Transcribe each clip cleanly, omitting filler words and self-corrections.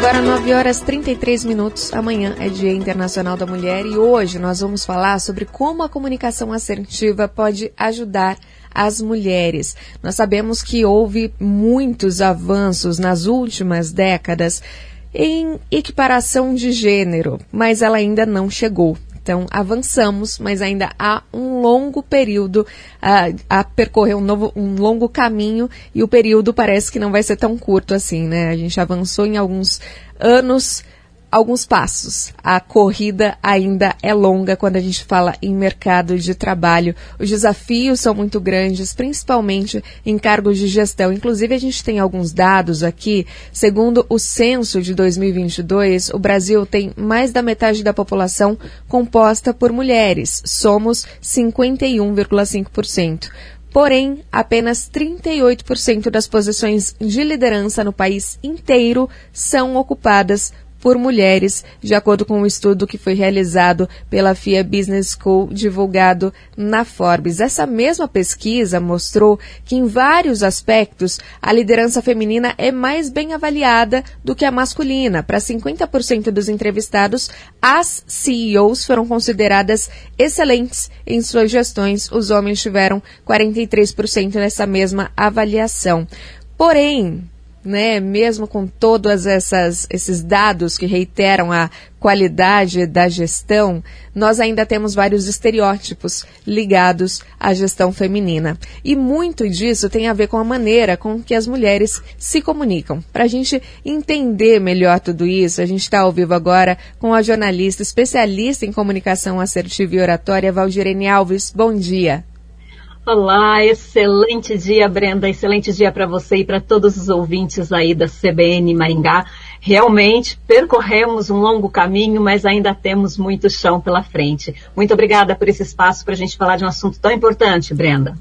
Agora 9 horas 33 minutos, amanhã é Dia Internacional da Mulher e hoje nós vamos falar sobre como a comunicação assertiva pode ajudar as mulheres. Nós sabemos que houve muitos avanços nas últimas décadas em equiparação de gênero, mas ela ainda não chegou. Então, avançamos, mas ainda há um longo período a percorrer, um longo caminho, e o período parece que não vai ser tão curto assim, né? A gente avançou em alguns anos, alguns passos. A corrida ainda é longa quando a gente fala em mercado de trabalho. Os desafios são muito grandes, principalmente em cargos de gestão. Inclusive, a gente tem alguns dados aqui. Segundo o censo de 2022, o Brasil tem mais da metade da população composta por mulheres. Somos 51,5%. Porém, apenas 38% das posições de liderança no país inteiro são ocupadas por mulheres, de acordo com um estudo que foi realizado pela FIA Business School, divulgado na Forbes. Essa mesma pesquisa mostrou que, em vários aspectos, a liderança feminina é mais bem avaliada do que a masculina. Para 50% dos entrevistados, as CEOs foram consideradas excelentes em suas gestões. Os homens tiveram 43% nessa mesma avaliação. Porém, mesmo com todos esses dados que reiteram a qualidade da gestão, nós ainda temos vários estereótipos ligados à gestão feminina. E muito disso tem a ver com a maneira com que as mulheres se comunicam. Para a gente entender melhor tudo isso, a gente está ao vivo agora com a jornalista especialista em comunicação assertiva e oratória, Valdirene Alves. Bom dia. Olá, excelente dia, Brenda, excelente dia para você e para todos os ouvintes aí da CBN Maringá. Realmente percorremos um longo caminho, mas ainda temos muito chão pela frente. Muito obrigada por esse espaço para a gente falar de um assunto tão importante, Brenda.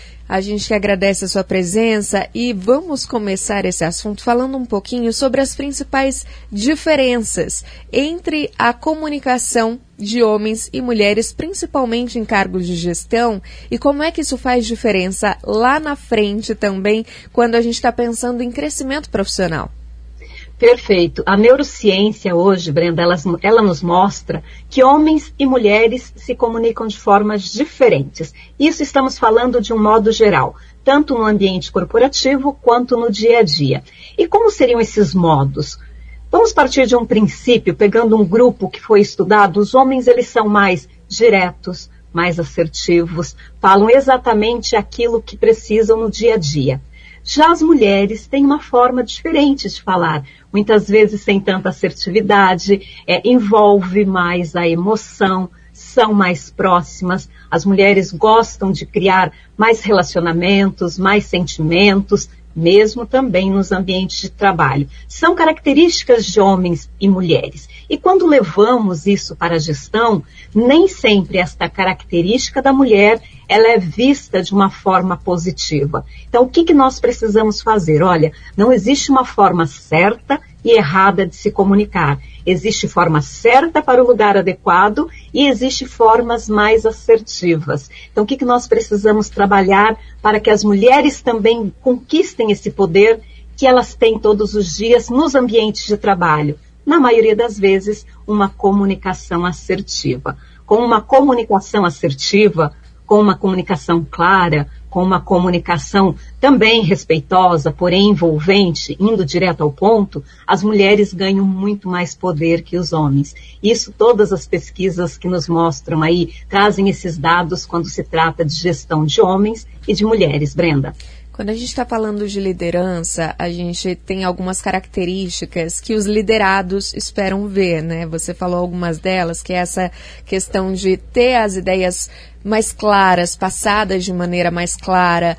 A gente que agradece a sua presença e vamos começar esse assunto falando um pouquinho sobre as principais diferenças entre a comunicação de homens e mulheres, principalmente em cargos de gestão, e como é que isso faz diferença lá na frente também, quando a gente está pensando em crescimento profissional. Perfeito. A neurociência hoje, Brenda, ela nos mostra que homens e mulheres se comunicam de formas diferentes. Isso estamos falando de um modo geral, tanto no ambiente corporativo quanto no dia a dia. E como seriam esses modos? Vamos partir de um princípio, pegando um grupo que foi estudado. Os homens, eles são mais diretos, mais assertivos, falam exatamente aquilo que precisam no dia a dia. Já as mulheres têm uma forma diferente de falar, muitas vezes sem tanta assertividade, envolve mais a emoção, são mais próximas, as mulheres gostam de criar mais relacionamentos, mais sentimentos, mesmo também nos ambientes de trabalho. São características de homens e mulheres. E quando levamos isso para a gestão, nem sempre esta característica da mulher ela é vista de uma forma positiva. Então, o que nós precisamos fazer? Olha, não existe uma forma certa e errada de se comunicar. Existe forma certa para o lugar adequado e existe formas mais assertivas. Então, o que nós precisamos trabalhar para que as mulheres também conquistem esse poder que elas têm todos os dias nos ambientes de trabalho? Na maioria das vezes, uma comunicação assertiva. Com uma comunicação assertiva, com uma comunicação clara, com uma comunicação também respeitosa, porém envolvente, indo direto ao ponto, as mulheres ganham muito mais poder que os homens. Isso todas as pesquisas que nos mostram aí, trazem esses dados quando se trata de gestão de homens e de mulheres, Brenda. Quando a gente está falando de liderança, a gente tem algumas características que os liderados esperam ver, né? Você falou algumas delas, que é essa questão de ter as ideias mais claras, passadas de maneira mais clara.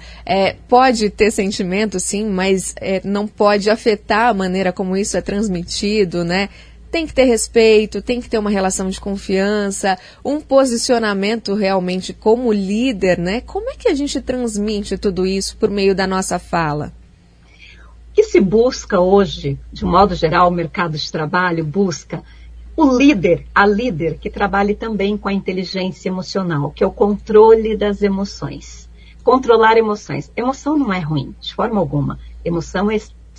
Pode ter sentimento, sim, mas não pode afetar a maneira como isso é transmitido, né? Tem que ter respeito, tem que ter uma relação de confiança, um posicionamento realmente como líder, né? Como é que a gente transmite tudo isso por meio da nossa fala? O que se busca hoje, de um modo geral, o mercado de trabalho busca o líder, a líder que trabalhe também com a inteligência emocional, que é o controle das emoções. Controlar emoções. Emoção não é ruim, de forma alguma. Emoção é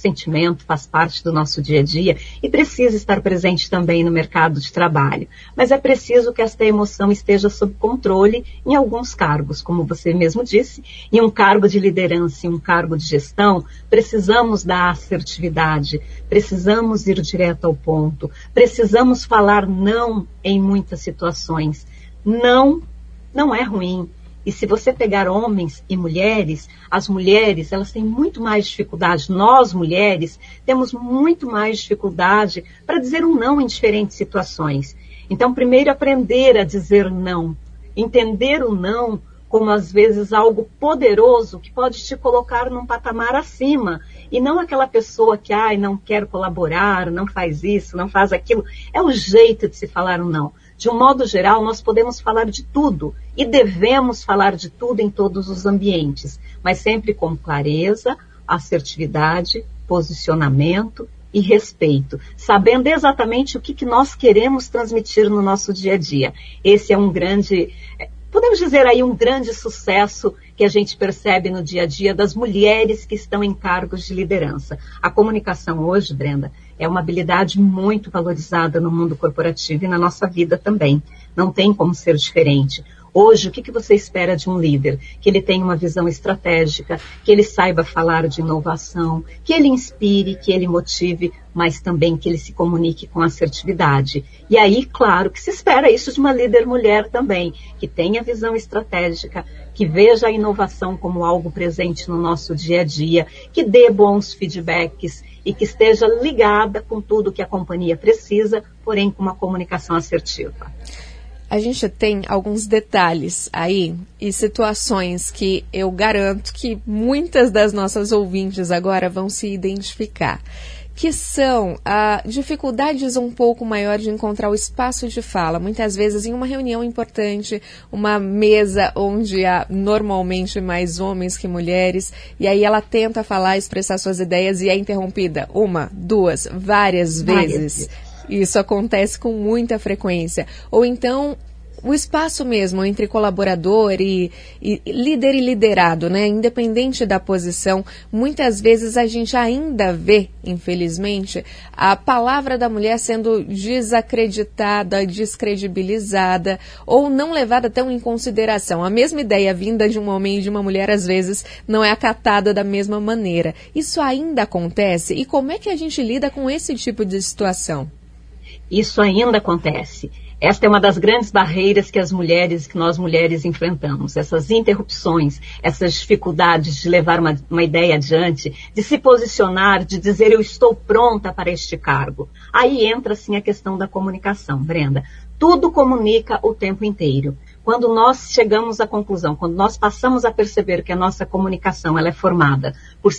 sentimento, faz parte do nosso dia a dia e precisa estar presente também no mercado de trabalho. Mas é preciso que esta emoção esteja sob controle em alguns cargos, como você mesmo disse, em um cargo de liderança, em um cargo de gestão, precisamos da assertividade, precisamos ir direto ao ponto, precisamos falar não em muitas situações. Não é ruim. E se você pegar homens e mulheres, as mulheres, elas têm muito mais dificuldade. Nós, mulheres, temos muito mais dificuldade para dizer um não em diferentes situações. Então, primeiro, aprender a dizer não. Entender o não como, às vezes, algo poderoso que pode te colocar num patamar acima. E não aquela pessoa que, não quer colaborar, não faz isso, não faz aquilo. É o jeito de se falar um não. De um modo geral, nós podemos falar de tudo e devemos falar de tudo em todos os ambientes, mas sempre com clareza, assertividade, posicionamento e respeito, sabendo exatamente o que nós queremos transmitir no nosso dia a dia. Esse é um grande, podemos dizer aí, um grande sucesso que a gente percebe no dia a dia das mulheres que estão em cargos de liderança. A comunicação hoje, Brenda, é uma habilidade muito valorizada no mundo corporativo e na nossa vida também. Não tem como ser diferente. Hoje, o que você espera de um líder? Que ele tenha uma visão estratégica, que ele saiba falar de inovação, que ele inspire, que ele motive, mas também que ele se comunique com assertividade. E aí, claro, que se espera isso de uma líder mulher também, que tenha visão estratégica, que veja a inovação como algo presente no nosso dia a dia, que dê bons feedbacks e que esteja ligada com tudo que a companhia precisa, porém com uma comunicação assertiva. A gente tem alguns detalhes aí e situações que eu garanto que muitas das nossas ouvintes agora vão se identificar, que são dificuldades um pouco maiores de encontrar o espaço de fala. Muitas vezes em uma reunião importante, uma mesa onde há normalmente mais homens que mulheres, e aí ela tenta falar, expressar suas ideias e é interrompida uma, duas, várias vezes. Isso acontece com muita frequência. Ou então, o espaço mesmo entre colaborador e líder e liderado, né? Independente da posição, muitas vezes a gente ainda vê, infelizmente, a palavra da mulher sendo desacreditada, descredibilizada ou não levada tão em consideração. A mesma ideia vinda de um homem e de uma mulher, às vezes, não é acatada da mesma maneira. Isso ainda acontece? E como é que a gente lida com esse tipo de situação? Isso ainda acontece. Esta é uma das grandes barreiras que nós mulheres enfrentamos. Essas interrupções, essas dificuldades de levar uma ideia adiante, de se posicionar, de dizer eu estou pronta para este cargo. Aí entra sim a questão da comunicação, Brenda. Tudo comunica o tempo inteiro. Quando nós chegamos à conclusão, quando nós passamos a perceber que a nossa comunicação ela é formada por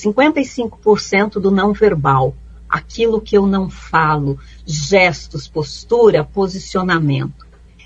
55% do não verbal, aquilo que eu não falo, gestos, postura, posicionamento.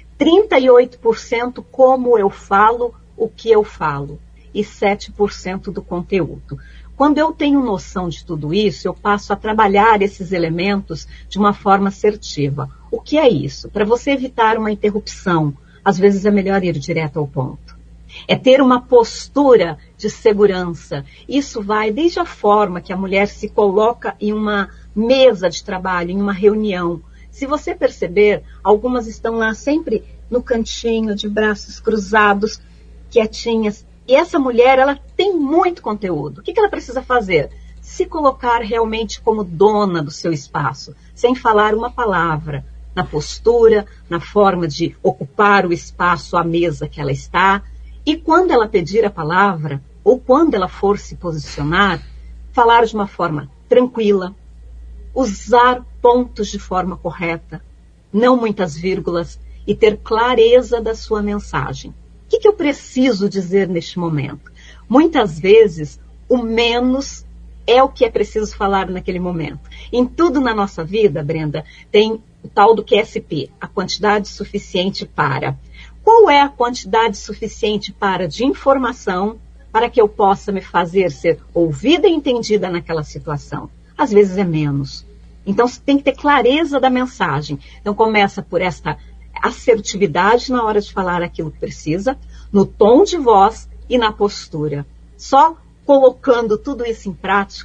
38% como eu falo, o que eu falo. E 7% do conteúdo. Quando eu tenho noção de tudo isso, eu passo a trabalhar esses elementos de uma forma assertiva. O que é isso? Para você evitar uma interrupção, às vezes é melhor ir direto ao ponto. É ter uma postura de segurança. Isso vai desde a forma que a mulher se coloca em uma mesa de trabalho, em uma reunião. Se você perceber, algumas estão lá sempre no cantinho, de braços cruzados, quietinhas. E essa mulher, ela tem muito conteúdo. O que ela precisa fazer? Se colocar realmente como dona do seu espaço, sem falar uma palavra, na postura, na forma de ocupar o espaço, a mesa que ela está. E quando ela pedir a palavra, ou quando ela for se posicionar, falar de uma forma tranquila, usar pontos de forma correta, não muitas vírgulas, e ter clareza da sua mensagem. O que eu preciso dizer neste momento? Muitas vezes, o menos é o que é preciso falar naquele momento. Em tudo na nossa vida, Brenda, tem o tal do QSP, a quantidade suficiente para. Qual é a quantidade suficiente para de informação para que eu possa me fazer ser ouvida e entendida naquela situação? Às vezes é menos. Então, você tem que ter clareza da mensagem. Então, começa por esta assertividade na hora de falar aquilo que precisa, no tom de voz e na postura. Só colocando tudo isso em prática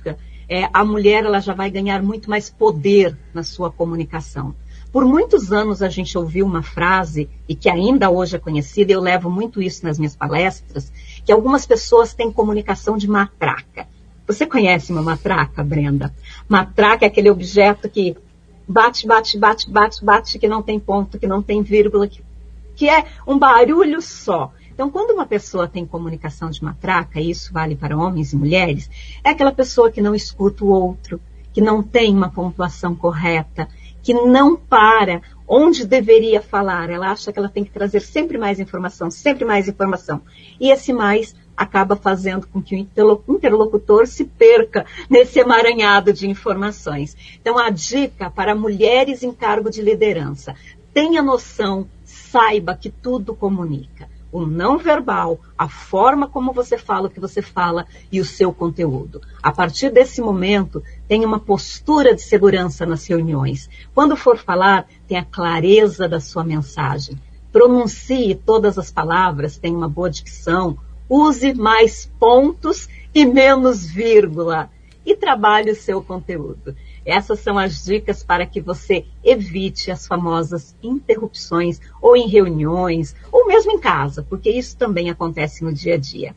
a mulher ela já vai ganhar muito mais poder na sua comunicação. Por muitos anos a gente ouviu uma frase, e que ainda hoje é conhecida, eu levo muito isso nas minhas palestras, que algumas pessoas têm comunicação de matraca. Você conhece uma matraca, Brenda? Matraca é aquele objeto que bate, bate, bate, bate, bate, que não tem ponto, que não tem vírgula, que é um barulho só. Então, quando uma pessoa tem comunicação de matraca, e isso vale para homens e mulheres, é aquela pessoa que não escuta o outro, que não tem uma pontuação correta, que não para onde deveria falar. Ela acha que ela tem que trazer sempre mais informação, sempre mais informação. E esse mais acaba fazendo com que o interlocutor se perca nesse emaranhado de informações. Então, a dica para mulheres em cargo de liderança: tenha noção, saiba que tudo comunica. O não verbal, a forma como você fala o que você fala e o seu conteúdo. A partir desse momento, tenha uma postura de segurança nas reuniões. Quando for falar, tenha clareza da sua mensagem. Pronuncie todas as palavras, tenha uma boa dicção, use mais pontos e menos vírgula. E trabalhe o seu conteúdo. Essas são as dicas para que você evite as famosas interrupções, ou em reuniões, ou mesmo em casa, porque isso também acontece no dia a dia.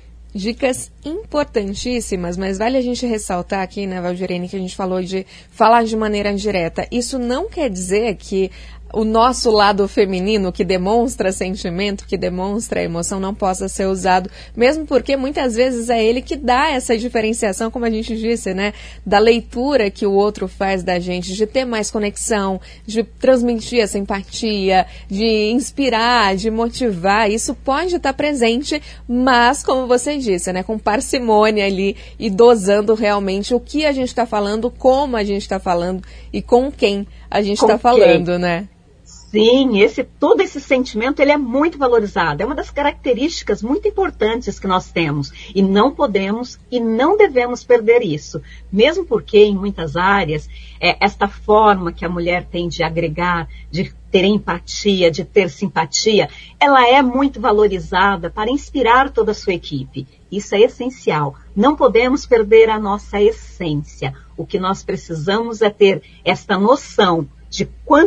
Dicas importantíssimas, mas vale a gente ressaltar aqui, né, Valdirene, que a gente falou de falar de maneira indireta. Isso não quer dizer que o nosso lado feminino, que demonstra sentimento, que demonstra emoção, não possa ser usado, mesmo porque muitas vezes é ele que dá essa diferenciação, como a gente disse, né, da leitura que o outro faz da gente, de ter mais conexão, de transmitir essa empatia, de inspirar, de motivar. Isso pode estar presente, mas, como você disse, né, com parcimônia ali e dosando realmente o que a gente está falando, como a gente está falando e com quem a gente está falando, né? Sim, todo esse sentimento ele é muito valorizado. É uma das características muito importantes que nós temos. E não podemos e não devemos perder isso. Mesmo porque, em muitas áreas, esta forma que a mulher tem de agregar, de ter empatia, de ter simpatia, ela é muito valorizada para inspirar toda a sua equipe. Isso é essencial. Não podemos perder a nossa essência. O que nós precisamos é ter esta noção de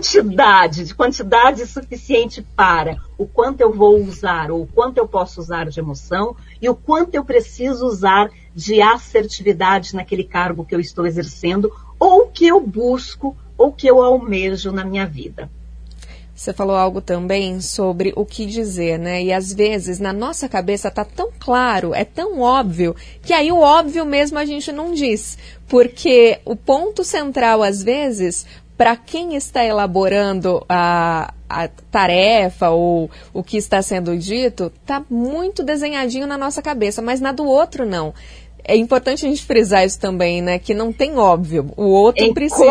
quantidade suficiente para o quanto eu vou usar, ou o quanto eu posso usar de emoção, e o quanto eu preciso usar de assertividade naquele cargo que eu estou exercendo, ou que eu busco, ou que eu almejo na minha vida. Você falou algo também sobre o que dizer, né? E às vezes na nossa cabeça tá tão claro, é tão óbvio, que aí o óbvio mesmo a gente não diz. Porque o ponto central, às vezes, para quem está elaborando a tarefa ou o que está sendo dito, está muito desenhadinho na nossa cabeça, mas na do outro não. É importante a gente frisar isso também, né? Que não tem óbvio. O outro precisa...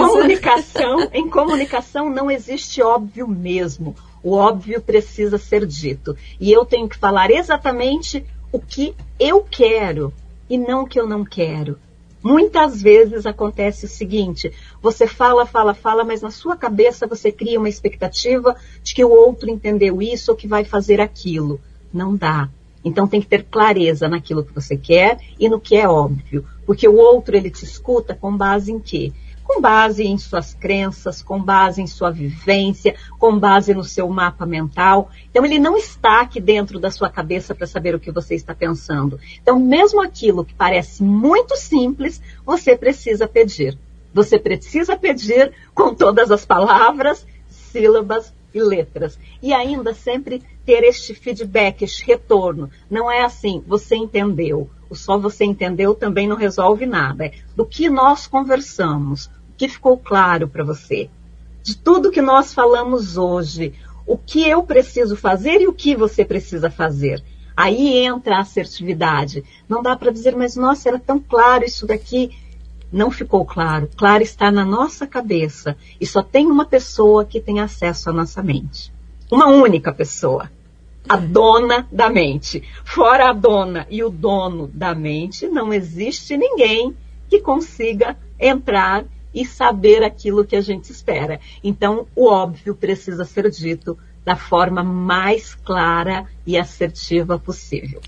Em comunicação não existe óbvio mesmo. O óbvio precisa ser dito. E eu tenho que falar exatamente o que eu quero e não o que eu não quero. Muitas vezes acontece o seguinte: você fala, mas na sua cabeça você cria uma expectativa de que o outro entendeu isso ou que vai fazer aquilo. Não dá. Então tem que ter clareza naquilo que você quer e no que é óbvio. Porque o outro, ele te escuta com base em quê? Com base em suas crenças, com base em sua vivência, com base no seu mapa mental. Então ele não está aqui dentro da sua cabeça para saber o que você está pensando. Então mesmo aquilo que parece muito simples, você precisa pedir. Você precisa pedir com todas as palavras, sílabas e letras. E ainda sempre ter este feedback, este retorno. Não é assim, você entendeu. O só você entendeu também não resolve nada. É do que nós conversamos, o que ficou claro para você. De tudo que nós falamos hoje, o que eu preciso fazer e o que você precisa fazer. Aí entra a assertividade. Não dá para dizer, mas nossa, era tão claro isso daqui. Não ficou claro. Claro está na nossa cabeça. E só tem uma pessoa que tem acesso à nossa mente. Uma única pessoa. A dona da mente. Fora a dona e o dono da mente, não existe ninguém que consiga entrar e saber aquilo que a gente espera. Então, o óbvio precisa ser dito da forma mais clara e assertiva possível.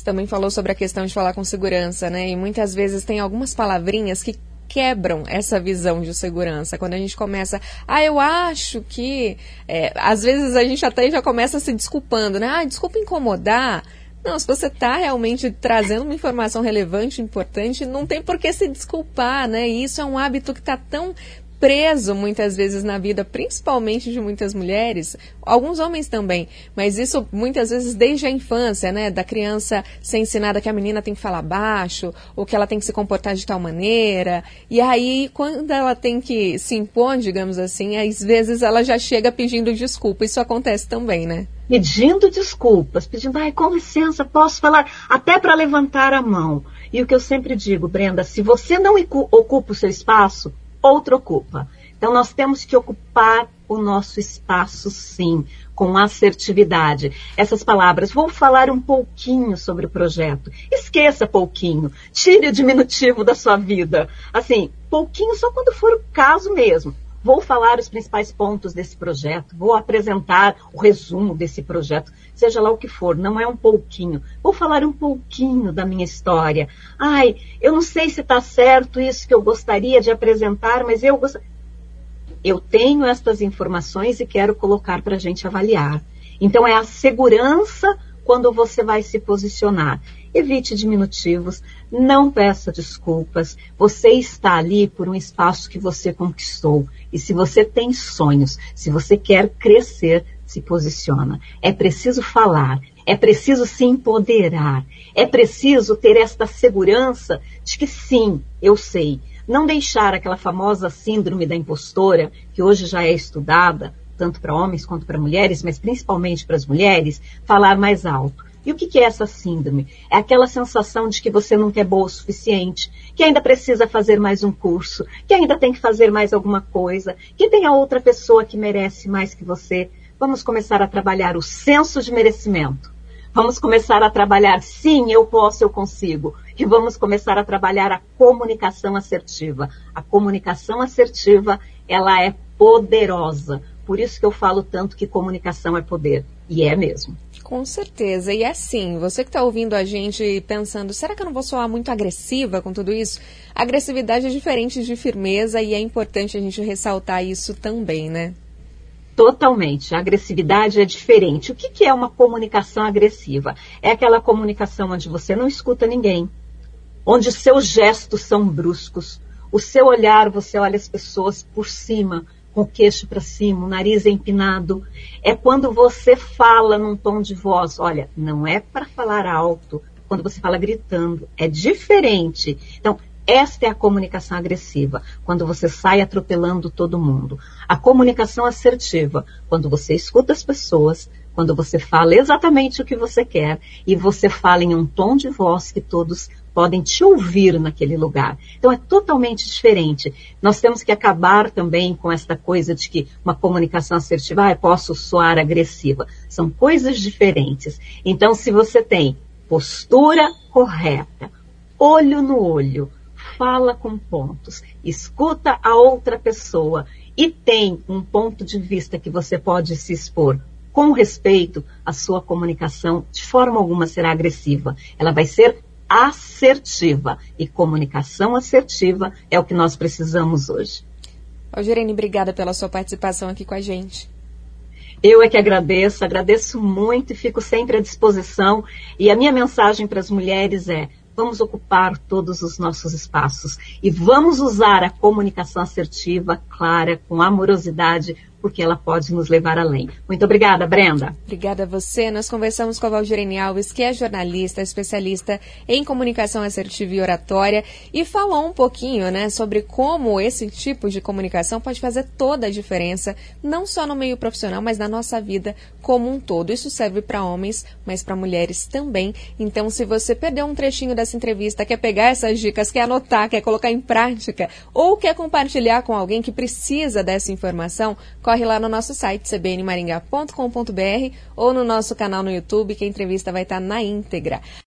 também falou sobre a questão de falar com segurança, né? E muitas vezes tem algumas palavrinhas que quebram essa visão de segurança. Quando a gente começa, eu acho que... às vezes a gente até já começa se desculpando, né? Desculpa incomodar. Não, se você está realmente trazendo uma informação relevante, importante, não tem por que se desculpar, né? E isso é um hábito que está tão preso muitas vezes na vida, principalmente de muitas mulheres, alguns homens também, mas isso muitas vezes desde a infância, né, da criança ser ensinada que a menina tem que falar baixo, ou que ela tem que se comportar de tal maneira, e aí quando ela tem que se impor, digamos assim, às vezes ela já chega pedindo desculpa, isso acontece também, né? Pedindo desculpas, pedindo, com licença, posso falar, até para levantar a mão. E o que eu sempre digo, Brenda, se você não ocupa o seu espaço, outro ocupa. Então, nós temos que ocupar o nosso espaço, sim, com assertividade. Essas palavras, vou falar um pouquinho sobre o projeto. Esqueça pouquinho. Tire o diminutivo da sua vida. Assim, pouquinho só quando for o caso mesmo. Vou falar os principais pontos desse projeto, vou apresentar o resumo desse projeto, seja lá o que for, não é um pouquinho. Vou falar um pouquinho da minha história. Eu não sei se está certo isso que eu gostaria de apresentar, mas eu tenho estas informações e quero colocar para a gente avaliar. Então, é a segurança quando você vai se posicionar. Evite diminutivos, não peça desculpas. Você está ali por um espaço que você conquistou. E se você tem sonhos, se você quer crescer, se posiciona. É preciso falar, é preciso se empoderar, é preciso ter esta segurança de que sim, eu sei. Não deixar aquela famosa síndrome da impostora, que hoje já é estudada, tanto para homens quanto para mulheres, mas principalmente para as mulheres, falar mais alto. E o que é essa síndrome? É aquela sensação de que você nunca é boa o suficiente, que ainda precisa fazer mais um curso, que ainda tem que fazer mais alguma coisa, que tem a outra pessoa que merece mais que você. Vamos começar a trabalhar o senso de merecimento. Vamos começar a trabalhar, sim, eu posso, eu consigo. E vamos começar a trabalhar a comunicação assertiva. A comunicação assertiva, ela é poderosa. Por isso que eu falo tanto que comunicação é poder. E é mesmo. Com certeza. E assim, você que está ouvindo a gente pensando, será que eu não vou soar muito agressiva com tudo isso? Agressividade é diferente de firmeza e é importante a gente ressaltar isso também, né? Totalmente. A agressividade é diferente. O que é uma comunicação agressiva? É aquela comunicação onde você não escuta ninguém, onde seus gestos são bruscos, o seu olhar, você olha as pessoas por cima, com o queixo para cima, o nariz empinado. É quando você fala num tom de voz, olha, não é para falar alto, quando você fala gritando, é diferente. Então, esta é a comunicação agressiva, quando você sai atropelando todo mundo. A comunicação assertiva, quando você escuta as pessoas, quando você fala exatamente o que você quer e você fala em um tom de voz que todos podem te ouvir naquele lugar. Então é totalmente diferente. Nós temos que acabar também com esta coisa de que uma comunicação assertiva, posso soar agressiva. São coisas diferentes. Então se você tem postura correta, olho no olho, fala com pontos, escuta a outra pessoa e tem um ponto de vista que você pode se expor com respeito, a sua comunicação de forma alguma será agressiva. Ela vai ser assertiva. E comunicação assertiva é o que nós precisamos hoje. Algirene, obrigada pela sua participação aqui com a gente. Eu é que agradeço muito e fico sempre à disposição. E a minha mensagem para as mulheres é: vamos ocupar todos os nossos espaços e vamos usar a comunicação assertiva, clara, com amorosidade, porque ela pode nos levar além. Muito obrigada, Brenda. Obrigada a você. Nós conversamos com a Algirene Alves, que é jornalista, especialista em comunicação assertiva e oratória, e falou um pouquinho, né, sobre como esse tipo de comunicação pode fazer toda a diferença, não só no meio profissional, mas na nossa vida como um todo. Isso serve para homens, mas para mulheres também. Então, se você perdeu um trechinho dessa entrevista, quer pegar essas dicas, quer anotar, quer colocar em prática, ou quer compartilhar com alguém que precisa dessa informação, corre lá no nosso site, cbnmaringá.com.br, ou no nosso canal no YouTube, que a entrevista vai estar na íntegra.